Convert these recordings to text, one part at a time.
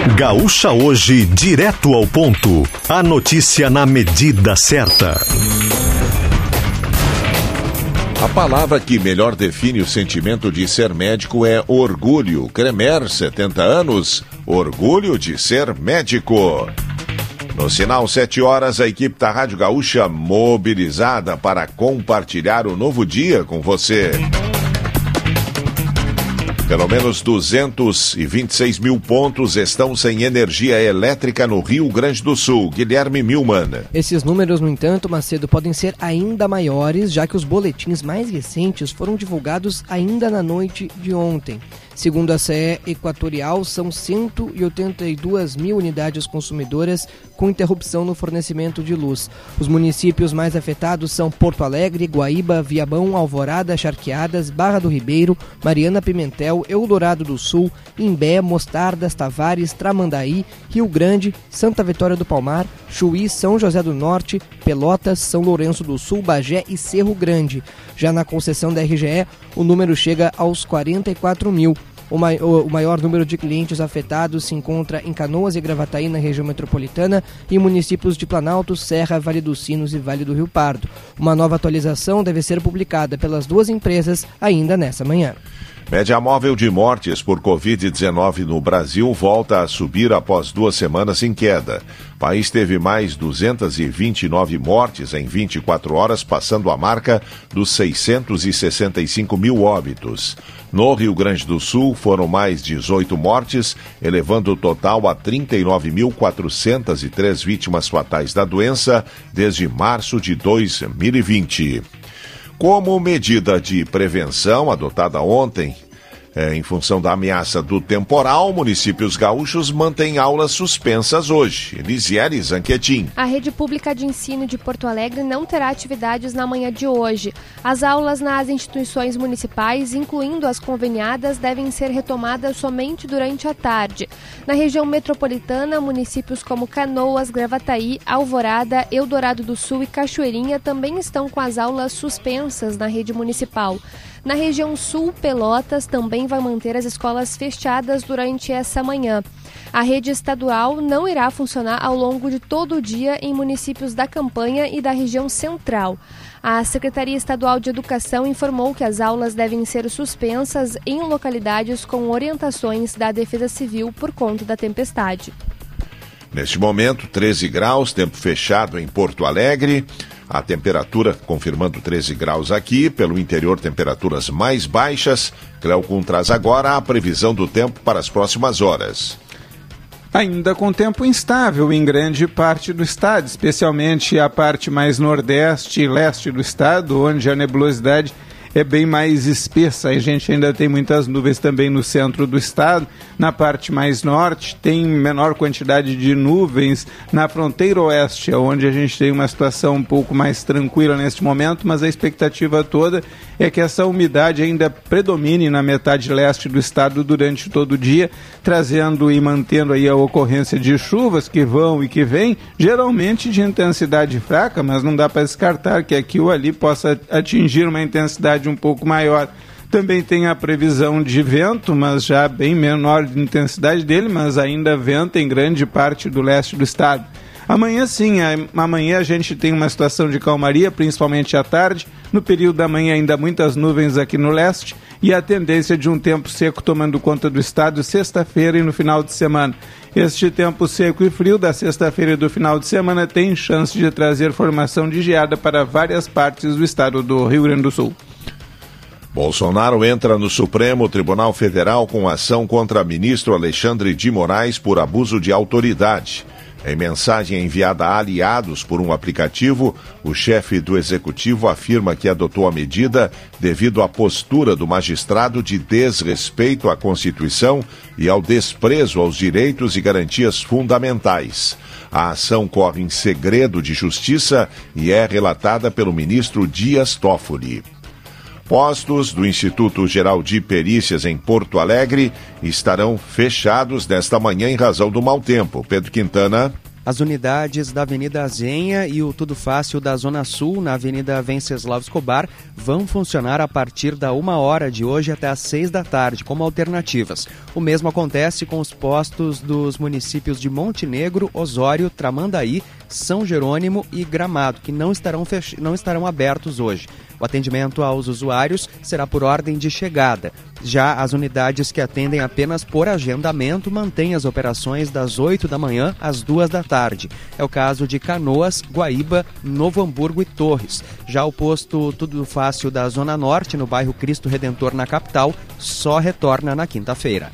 Gaúcha Hoje, direto ao ponto. A notícia na medida certa. A palavra que melhor define o sentimento de ser médico é orgulho. Cremer, 70 anos, orgulho de ser médico. No sinal 7 horas, a equipe da Rádio Gaúcha mobilizada para compartilhar o novo dia com você. Pelo menos 226 mil pontos estão sem energia elétrica no Rio Grande do Sul. Guilherme Milman. Esses números, no entanto, Macedo, podem ser ainda maiores, já que os boletins mais recentes foram divulgados ainda na noite de ontem. Segundo a CE Equatorial, são 182 mil unidades consumidoras com interrupção no fornecimento de luz. Os municípios mais afetados são Porto Alegre, Guaíba, Viamão, Alvorada, Charqueadas, Barra do Ribeiro, Mariana Pimentel, Eldorado do Sul, Imbé, Mostardas, Tavares, Tramandaí, Rio Grande, Santa Vitória do Palmar, Chuí, São José do Norte, Pelotas, São Lourenço do Sul, Bagé e Cerro Grande. Já na concessão da RGE, o número chega aos 44 mil. O maior número de clientes afetados se encontra em Canoas e Gravataí, na região metropolitana, e municípios de Planalto, Serra, Vale dos Sinos e Vale do Rio Pardo. Uma nova atualização deve ser publicada pelas duas empresas ainda nessa manhã. Média móvel de mortes por Covid-19 no Brasil volta a subir após 2 semanas em queda. O país teve mais 229 mortes em 24 horas, passando a marca dos 665 mil óbitos. No Rio Grande do Sul, foram mais 18 mortes, elevando o total a 39.403 vítimas fatais da doença desde março de 2020. Como medida de prevenção adotada ontem, em função da ameaça do temporal, municípios gaúchos mantêm aulas suspensas hoje. Elisiele Zanquetin. A rede pública de ensino de Porto Alegre não terá atividades na manhã de hoje. As aulas nas instituições municipais, incluindo as conveniadas, devem ser retomadas somente durante a tarde. Na região metropolitana, municípios como Canoas, Gravataí, Alvorada, Eldorado do Sul e Cachoeirinha também estão com as aulas suspensas na rede municipal. Na região sul, Pelotas também vai manter as escolas fechadas durante essa manhã. A rede estadual não irá funcionar ao longo de todo o dia em municípios da Campanha e da região central. A Secretaria Estadual de Educação informou que as aulas devem ser suspensas em localidades com orientações da Defesa Civil por conta da tempestade. Neste momento, 13 graus, tempo fechado em Porto Alegre. A temperatura confirmando 13 graus aqui, pelo interior temperaturas mais baixas. Cleocum traz agora a previsão do tempo para as próximas horas. Ainda com tempo instável em grande parte do estado, especialmente a parte mais nordeste e leste do estado, onde a nebulosidade é bem mais espessa. A gente ainda tem muitas nuvens também no centro do estado. Na parte mais norte tem menor quantidade de nuvens na fronteira oeste, onde a gente tem uma situação um pouco mais tranquila neste momento, mas a expectativa toda é que essa umidade ainda predomine na metade leste do estado durante todo o dia, trazendo e mantendo aí a ocorrência de chuvas que vão e que vêm, geralmente de intensidade fraca, mas não dá para descartar que aqui ou ali possa atingir uma intensidade um pouco maior. Também tem a previsão de vento, mas já bem menor de intensidade dele, mas ainda venta em grande parte do leste do estado. Amanhã sim, amanhã a gente tem uma situação de calmaria, principalmente à tarde. No período da manhã ainda muitas nuvens aqui no leste e a tendência de um tempo seco tomando conta do estado sexta-feira e no final de semana. Este tempo seco e frio da sexta-feira e do final de semana tem chance de trazer formação de geada para várias partes do estado do Rio Grande do Sul. Bolsonaro entra no Supremo Tribunal Federal com ação contra ministro Alexandre de Moraes por abuso de autoridade. Em mensagem enviada a aliados por um aplicativo, o chefe do executivo afirma que adotou a medida devido à postura do magistrado de desrespeito à Constituição e ao desprezo aos direitos e garantias fundamentais. A ação corre em segredo de justiça e é relatada pelo ministro Dias Toffoli. Postos do Instituto Geral de Perícias em Porto Alegre estarão fechados nesta manhã em razão do mau tempo. Pedro Quintana. As unidades da Avenida Azenha e o Tudo Fácil da Zona Sul, na Avenida Venceslau Escobar, vão funcionar a partir da 1h de hoje até às 6 da tarde, como alternativas. O mesmo acontece com os postos dos municípios de Montenegro, Osório, Tramandaí, São Jerônimo e Gramado, que não estarão abertos hoje. O atendimento aos usuários será por ordem de chegada. Já as unidades que atendem apenas por agendamento mantêm as operações das 8 da manhã às 2 da tarde. É o caso de Canoas, Guaíba, Novo Hamburgo e Torres. Já o posto Tudo Fácil da Zona Norte, no bairro Cristo Redentor, na capital, só retorna na quinta-feira.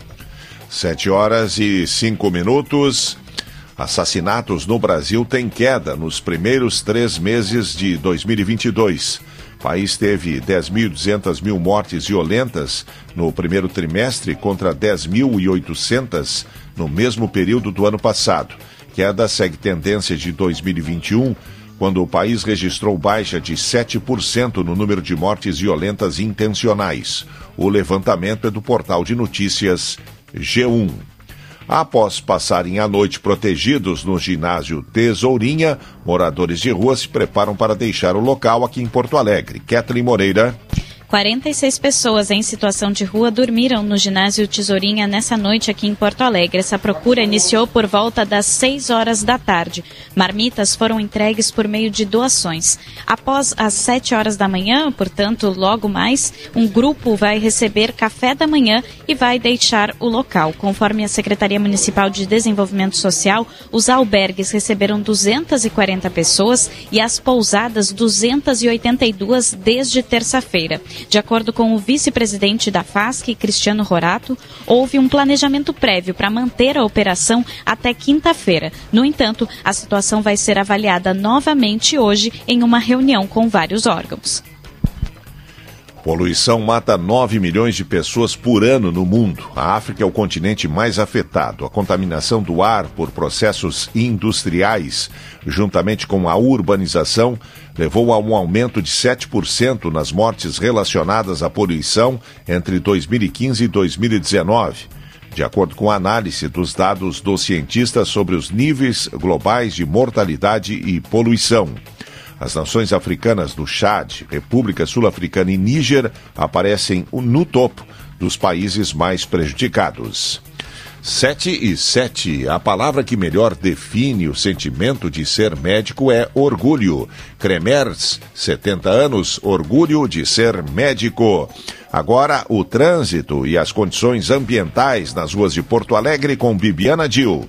7h05. Assassinatos no Brasil têm queda nos primeiros 3 meses de 2022. O país teve 10.200 mortes violentas no primeiro trimestre contra 10.800 no mesmo período do ano passado. Queda segue tendência de 2021, quando o país registrou baixa de 7% no número de mortes violentas intencionais. O levantamento é do portal de notícias G1. Após passarem a noite protegidos no ginásio Tesourinha, moradores de rua se preparam para deixar o local aqui em Porto Alegre. Kathleen Moreira. 46 pessoas em situação de rua dormiram no ginásio Tesourinha nessa noite aqui em Porto Alegre. Essa procura iniciou por volta das 6 horas da tarde. Marmitas foram entregues por meio de doações. Após as 7 horas da manhã, portanto, logo mais, um grupo vai receber café da manhã e vai deixar o local. Conforme a Secretaria Municipal de Desenvolvimento Social, os albergues receberam 240 pessoas e as pousadas 282 desde terça-feira. De acordo com o vice-presidente da FASC, Cristiano Rorato, houve um planejamento prévio para manter a operação até quinta-feira. No entanto, a situação vai ser avaliada novamente hoje em uma reunião com vários órgãos. Poluição mata 9 milhões de pessoas por ano no mundo. A África é o continente mais afetado. A contaminação do ar por processos industriais, juntamente com a urbanização, levou a um aumento de 7% nas mortes relacionadas à poluição entre 2015 e 2019. De acordo com a análise dos dados dos cientistas sobre os níveis globais de mortalidade e poluição. As nações africanas do Chad, República Sul-Africana e Níger aparecem no topo dos países mais prejudicados. 7h07. A palavra que melhor define o sentimento de ser médico é orgulho. Cremers, 70 anos, orgulho de ser médico. Agora, o trânsito e as condições ambientais nas ruas de Porto Alegre com Bibiana Dil.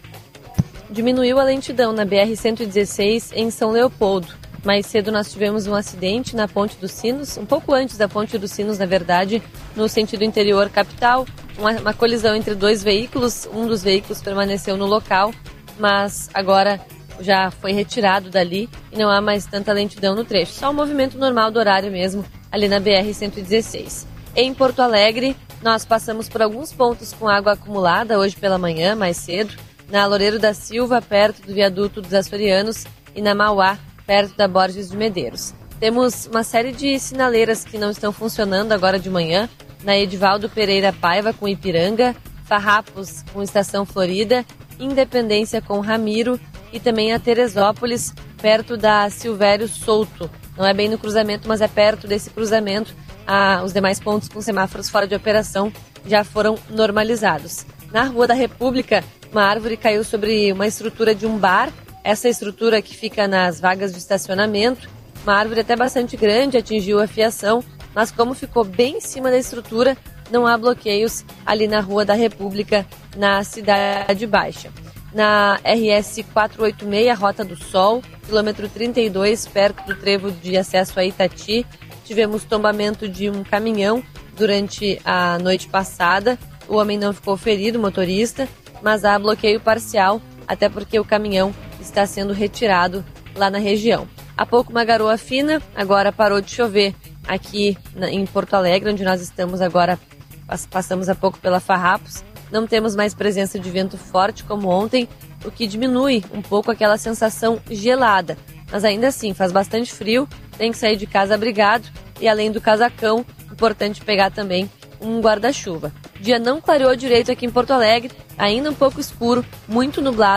Diminuiu a lentidão na BR-116 em São Leopoldo. Mais cedo nós tivemos um acidente na Ponte dos Sinos, um pouco antes da Ponte dos Sinos, na verdade, no sentido interior capital. Uma colisão entre 2 veículos, um dos veículos permaneceu no local, mas agora já foi retirado dali e não há mais tanta lentidão no trecho. Só o movimento normal do horário mesmo, ali na BR-116. Em Porto Alegre, nós passamos por alguns pontos com água acumulada hoje pela manhã, mais cedo, na Loureiro da Silva, perto do viaduto dos Açorianos, e na Mauá, perto da Borges de Medeiros. Temos uma série de sinaleiras que não estão funcionando agora de manhã, na Edivaldo Pereira Paiva com Ipiranga, Farrapos com Estação Florida, Independência com Ramiro e também a Teresópolis, perto da Silvério Souto. Não é bem no cruzamento, mas é perto desse cruzamento. Os demais pontos com semáforos fora de operação já foram normalizados. Na Rua da República, uma árvore caiu sobre uma estrutura de um bar. Essa estrutura que fica nas vagas de estacionamento, uma árvore até bastante grande, atingiu a fiação, mas como ficou bem em cima da estrutura, não há bloqueios ali na Rua da República, na Cidade Baixa. Na RS 486, Rota do Sol, quilômetro 32, perto do trevo de acesso a Itati, tivemos tombamento de um caminhão durante a noite passada. O homem não ficou ferido, o motorista, mas há bloqueio parcial, até porque o caminhão está sendo retirado lá na região. Há pouco uma garoa fina, agora parou de chover aqui em Porto Alegre, onde nós estamos agora, passamos há pouco pela Farrapos. Não temos mais presença de vento forte como ontem, o que diminui um pouco aquela sensação gelada. Mas ainda assim, faz bastante frio, tem que sair de casa abrigado e além do casacão, importante pegar também um guarda-chuva. O dia não clareou direito aqui em Porto Alegre, ainda um pouco escuro, muito nublado,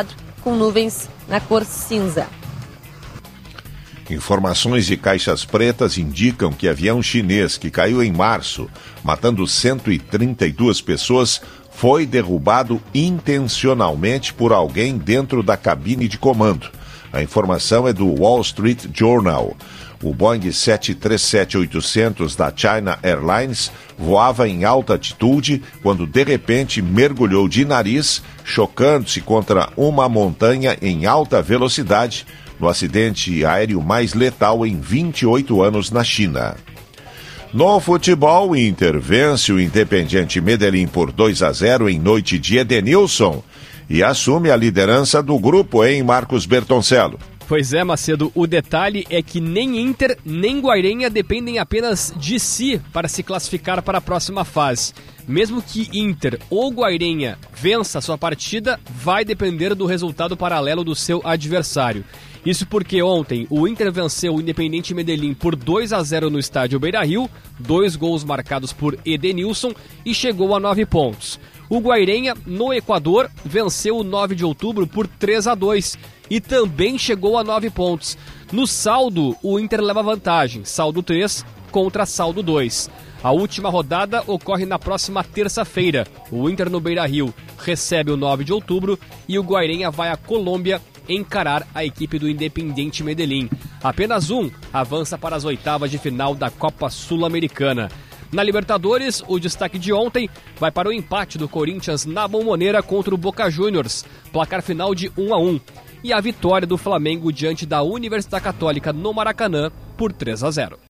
com nuvens na cor cinza. Informações de caixas pretas indicam que avião chinês que caiu em março, matando 132 pessoas, foi derrubado intencionalmente por alguém dentro da cabine de comando. A informação é do Wall Street Journal. O Boeing 737-800 da China Airlines voava em alta altitude quando de repente mergulhou de nariz, chocando-se contra uma montanha em alta velocidade, no acidente aéreo mais letal em 28 anos na China. No futebol, o Inter vence o Independiente Medellín por 2-0 em noite de Edenilson e assume a liderança do grupo, hein, Marcos Bertoncello? Pois é, Macedo, o detalhe é que nem Inter nem Guairenha dependem apenas de si para se classificar para a próxima fase. Mesmo que Inter ou Guairenha vença sua partida, vai depender do resultado paralelo do seu adversário. Isso porque ontem o Inter venceu o Independiente Medellín por 2-0 no estádio Beira-Rio, 2 gols marcados por Edenilson e chegou a 9 pontos. O Guairenha, no Equador, venceu o 9 de outubro por 3-2 e também chegou a 9 pontos. No saldo, o Inter leva vantagem, saldo 3 contra saldo 2. A última rodada ocorre na próxima terça-feira. O Inter no Beira-Rio recebe o 9 de outubro e o Guairenha vai à Colômbia encarar a equipe do Independiente Medellín. Apenas um avança para as oitavas de final da Copa Sul-Americana. Na Libertadores, o destaque de ontem vai para o empate do Corinthians na Bombonera contra o Boca Juniors, placar final de 1-1, e a vitória do Flamengo diante da Universidade Católica no Maracanã por 3-0.